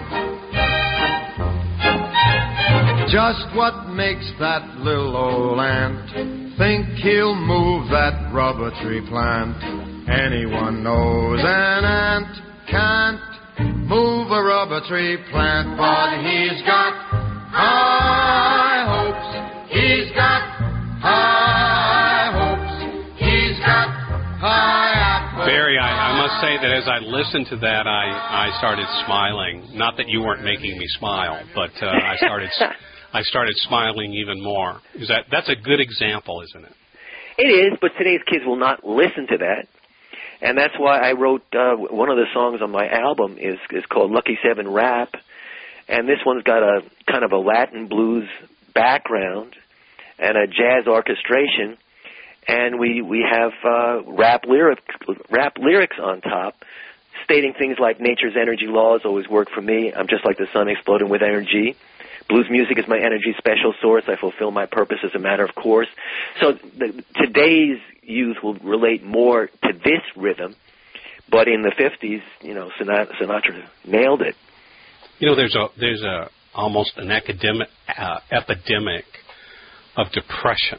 Just what makes that little old ant think he'll move that rubber tree plant? Anyone knows an ant can't move a rubber tree plant, but he's got high hopes. He's got high hopes. He's got high apples. Barry, I, I must say that as I listened to that, I, I started smiling. Not that you weren't making me smile, but uh, I started I started smiling even more. Is that that's a good example, isn't it? It is, but today's kids will not listen to that. And that's why I wrote uh, one of the songs on my album is is called Lucky Seven Rap. And this one's got a kind of a Latin blues background and a jazz orchestration. And we, we have uh, rap, lyric, rap lyrics on top, stating things like nature's energy laws always work for me. I'm just like the sun exploding with energy. Blues music is my energy special source. I fulfill my purpose as a matter of course. So the, today's youth will relate more to this rhythm, but in the fifties, you know, Sinatra, Sinatra nailed it. You know, there's a there's a almost an academic uh, epidemic of depression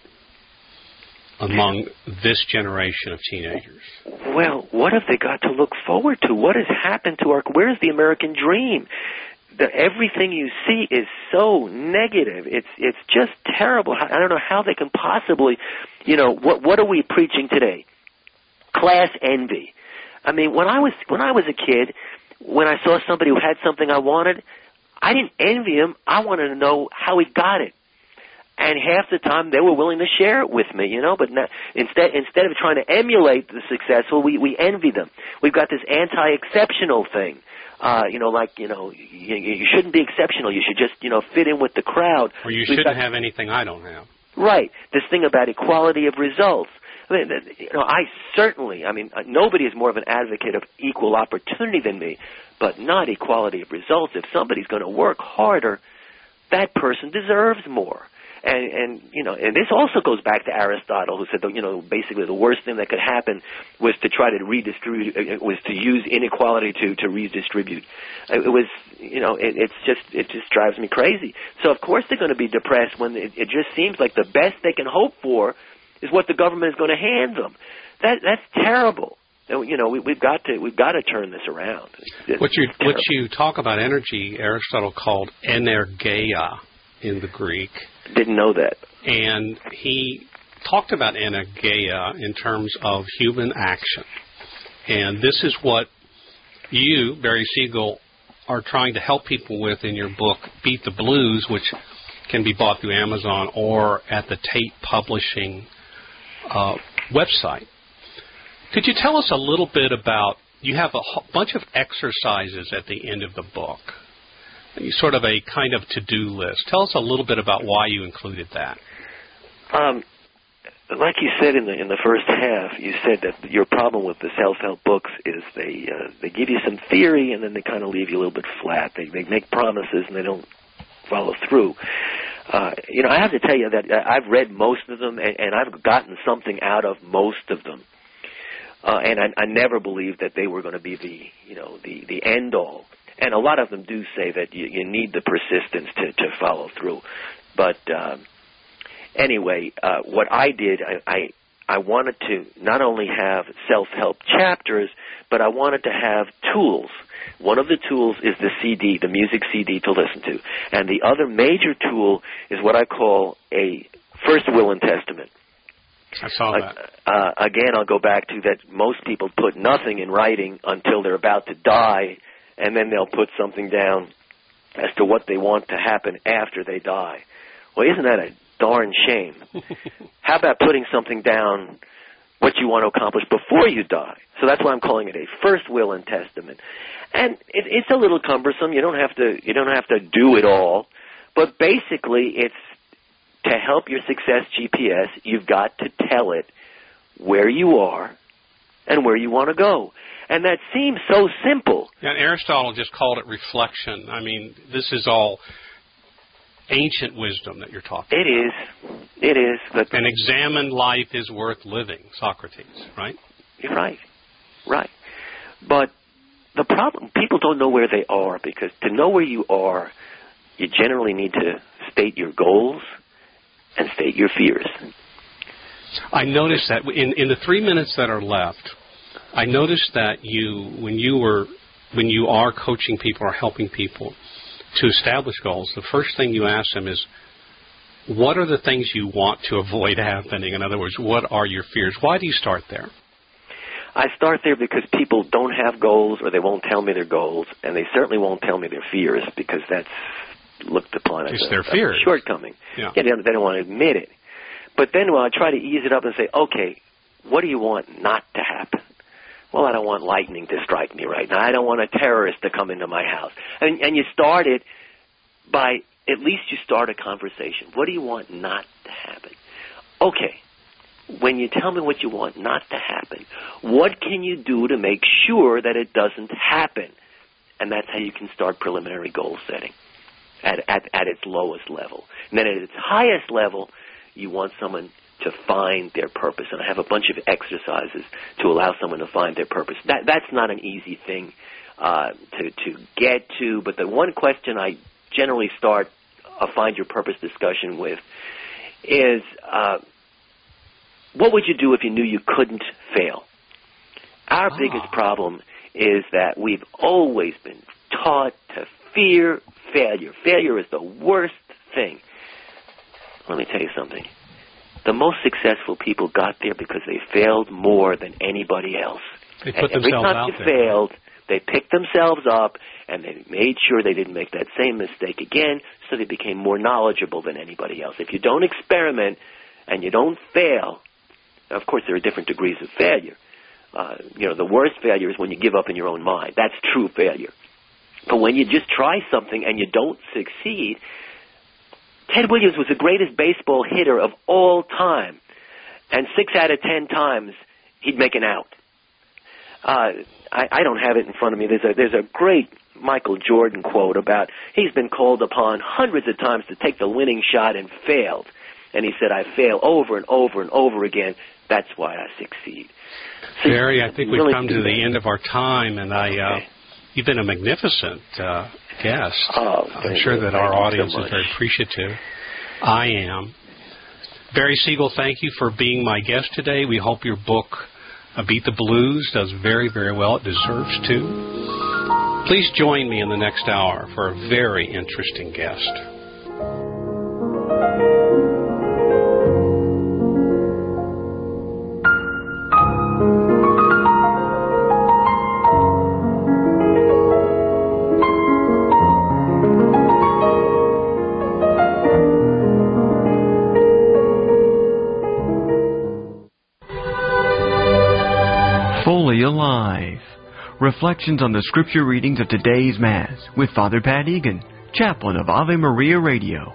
among this generation of teenagers. Well, what have they got to look forward to? What has happened to our? Where's the American dream? The, everything you see is so negative. It's it's just terrible. I don't know how they can possibly, you know, what what are we preaching today? Class envy. I mean, when I was when I was a kid, when I saw somebody who had something I wanted, I didn't envy him. I wanted to know how he got it. And half the time they were willing to share it with me, you know. But not, instead instead of trying to emulate the successful, we we envy them. We've got this anti-exceptional thing. Uh, you know, like, you know, you, you shouldn't be exceptional. You should just, you know, fit in with the crowd. Or you We've shouldn't got, have anything I don't have. Right. This thing about equality of results. I mean, you know, I certainly, I mean, nobody is more of an advocate of equal opportunity than me, but not equality of results. If somebody's going to work harder, that person deserves more. And, and you know, and this also goes back to Aristotle, who said, that, you know, basically the worst thing that could happen was to try to redistribute, was to use inequality to, to redistribute. It was, you know, it, it's just, it just drives me crazy. So of course they're going to be depressed when it, it just seems like the best they can hope for is what the government is going to hand them. That, that's terrible. You know, we, we've got to, we've got to turn this around. It's what you, terrible. what you talk about energy, Aristotle called energeia in the Greek. Didn't know that. And he talked about energeia in terms of human action. And this is what you, Barry Siegel, are trying to help people with in your book, Beat the Blues, which can be bought through Amazon or at the Tate Publishing uh, website. Could you tell us a little bit about, you have a h- bunch of exercises at the end of the book, sort of a kind of to-do list. Tell us a little bit about why you included that. Um, like you said in the in the first half, you said that your problem with the self-help books is they uh, they give you some theory and then they kind of leave you a little bit flat. They they make promises and they don't follow through. Uh, you know, I have to tell you that I've read most of them and, and I've gotten something out of most of them. Uh, and I, I never believed that they were going to be the, you know, the, the end all. And a lot of them do say that you, you need the persistence to, to follow through. But um, anyway, uh, what I did, I, I I wanted to not only have self-help chapters, but I wanted to have tools. One of the tools is the C D, the music C D to listen to. And the other major tool is what I call a first will and testament. I saw that. Uh, uh, again, I'll go back to that most people put nothing in writing until they're about to die, and then they'll put something down as to what they want to happen after they die. Well, isn't that a darn shame? How about putting something down, what you want to accomplish before you die? So that's why I'm calling it a first will and testament. And it, it's a little cumbersome. You don't have to. You don't have to do it all, but basically, it's to help your success G P S. You've got to tell it where you are and where you want to go. And that seems so simple. Yeah, and Aristotle just called it reflection. I mean, this is all ancient wisdom that you're talking it about. It is. It is. But an examined life is worth living, Socrates, right? You're right. Right. But the problem, people don't know where they are, because to know where you are, you generally need to state your goals and state your fears. I noticed that in, in the three minutes that are left, I noticed that you, when you were, when you are coaching people or helping people to establish goals, the first thing you ask them is, what are the things you want to avoid happening? In other words, what are your fears? Why do you start there? I start there because people don't have goals, or they won't tell me their goals, and they certainly won't tell me their fears, because that's looked upon as it's a, their fears. a shortcoming. Yeah. Yeah, they, don't, they don't want to admit it. But then when I try to ease it up and say, okay, what do you want not to happen? Well, I don't want lightning to strike me right now. I don't want a terrorist to come into my house. And, and you start it by, at least you start a conversation. What do you want not to happen? Okay, when you tell me what you want not to happen, what can you do to make sure that it doesn't happen? And that's how you can start preliminary goal setting at, at, at its lowest level. And then at its highest level, you want someone to find their purpose. And I have a bunch of exercises to allow someone to find their purpose. That, that's not an easy thing uh, to, to get to, but the one question I generally start a Find Your Purpose discussion with is, uh, what would you do if you knew you couldn't fail? Our ah. biggest problem is that we've always been taught to fear failure. Failure is the worst thing. Let me tell you something. The most successful people got there because they failed more than anybody else. They put and every themselves time out they there. failed, they picked themselves up, and they made sure they didn't make that same mistake again, so they became more knowledgeable than anybody else. If you don't experiment and you don't fail, of course there are different degrees of failure. Uh, you know, the worst failure is when you give up in your own mind. That's true failure. But when you just try something and you don't succeed, Ted Williams was the greatest baseball hitter of all time, and six out of ten times he'd make an out. uh, I, I don't have it in front of me. There's a there's a great Michael Jordan quote about he's been called upon hundreds of times to take the winning shot and failed. And he said, I fail over and over and over again. That's why I succeed. So Barry, I think we've really come to the end of our time, and I, uh, okay. you've been a magnificent uh, guest. Oh, I'm sure that our audience so is very appreciative. I am. Barry Siegel, thank you for being my guest today. We hope your book, uh, Beat the Blues, does very, very well. It deserves to. Please join me in the next hour for a very interesting guest. Fully Alive. Reflections on the scripture readings of today's Mass with Father Pat Egan, chaplain of Ave Maria Radio.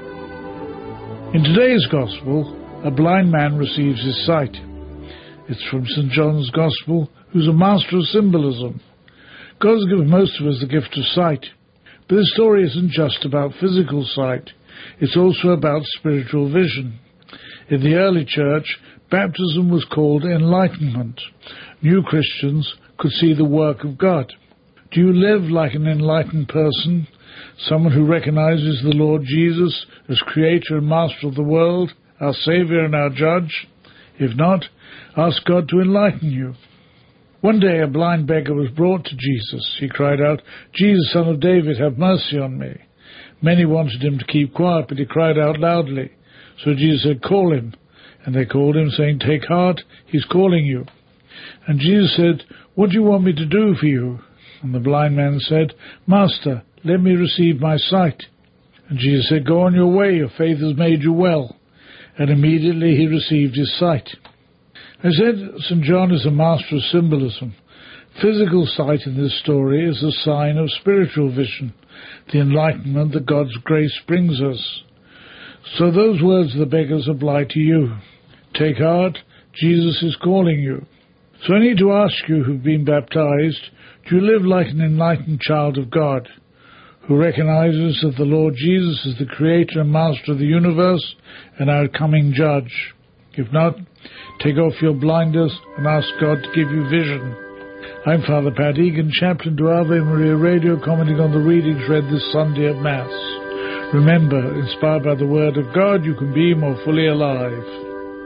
In today's Gospel, a blind man receives his sight. It's from Saint John's Gospel, who's a master of symbolism. God has given most of us the gift of sight. But this story isn't just about physical sight. It's also about spiritual vision. In the early church, baptism was called enlightenment. New Christians could see the work of God. Do you live like an enlightened person? Someone who recognizes the Lord Jesus as creator and master of the world, our Savior and our judge? If not, ask God to enlighten you. One day a blind beggar was brought to Jesus. He cried out, Jesus, Son of David, have mercy on me. Many wanted him to keep quiet, but he cried out loudly. So Jesus said, call him. And they called him, saying, take heart, he's calling you. And Jesus said, what do you want me to do for you? And the blind man said, Master, let me receive my sight. And Jesus said, go on your way, your faith has made you well. And immediately he received his sight. I said Saint John is a master of symbolism. Physical sight in this story is a sign of spiritual vision, the enlightenment that God's grace brings us. So those words of the beggars apply to you. Take heart, Jesus is calling you. So I need to ask you who've been baptized, do you live like an enlightened child of God, who recognizes that the Lord Jesus is the creator and master of the universe and our coming judge? If not, take off your blinders and ask God to give you vision. I'm Father Pat Egan, chaplain to Ave Maria Radio, commenting on the readings read this Sunday at Mass. Remember, inspired by the Word of God, you can be more fully alive.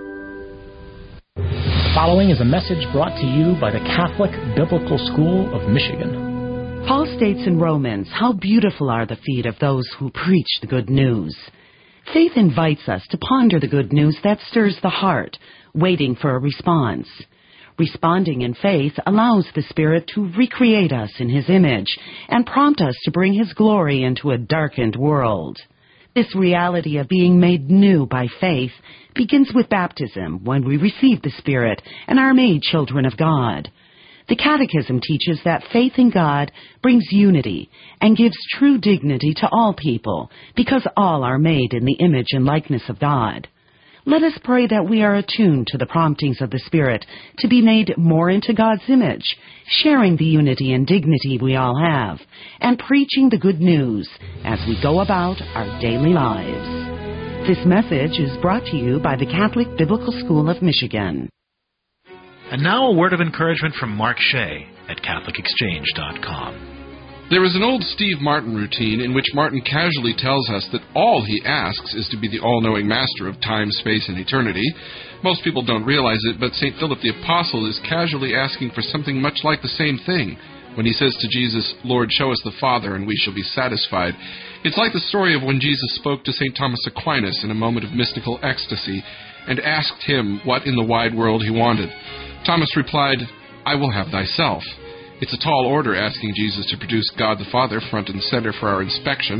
The following is a message brought to you by the Catholic Biblical School of Michigan. Paul states in Romans, how beautiful are the feet of those who preach the good news. Faith invites us to ponder the good news that stirs the heart, waiting for a response. Responding in faith allows the Spirit to recreate us in His image and prompt us to bring His glory into a darkened world. This reality of being made new by faith begins with baptism, when we receive the Spirit and are made children of God. The Catechism teaches that faith in God brings unity and gives true dignity to all people, because all are made in the image and likeness of God. Let us pray that we are attuned to the promptings of the Spirit to be made more into God's image, sharing the unity and dignity we all have, and preaching the good news as we go about our daily lives. This message is brought to you by the Catholic Biblical School of Michigan. And now a word of encouragement from Mark Shea at Catholic Exchange dot com. There is an old Steve Martin routine in which Martin casually tells us that all he asks is to be the all-knowing master of time, space, and eternity. Most people don't realize it, but Saint Philip the Apostle is casually asking for something much like the same thing when he says to Jesus, Lord, show us the Father, and we shall be satisfied. It's like the story of when Jesus spoke to Saint Thomas Aquinas in a moment of mystical ecstasy and asked him what in the wide world he wanted. Thomas replied, I will have thyself. It's a tall order asking Jesus to produce God the Father front and center for our inspection.